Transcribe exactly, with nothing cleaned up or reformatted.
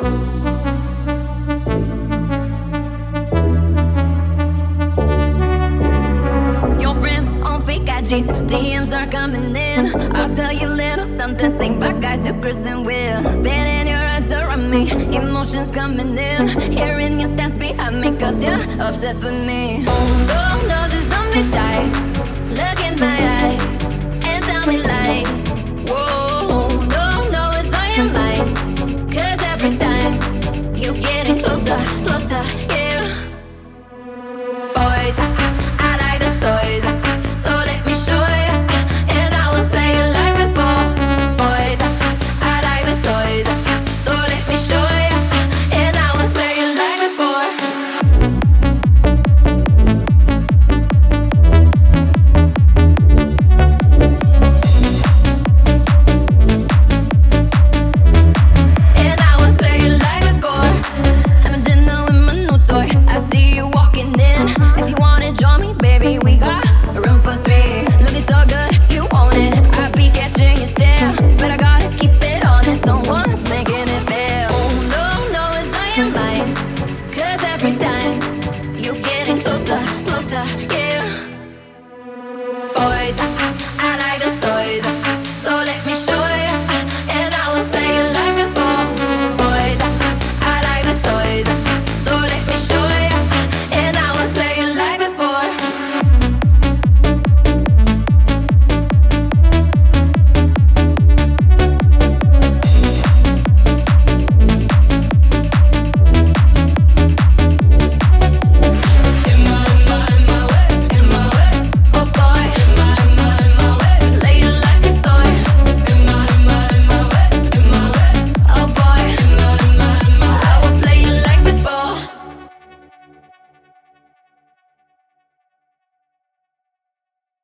Your friends on fake I Gs, D Ms are coming in. I'll tell you a little something, sing by guys you're cursing with. Betting your eyes are on me, emotions coming in. Hearing your steps behind me, cause you're obsessed with me. Oh no, no, just don't be shy. Look in my eyes and tell me lies.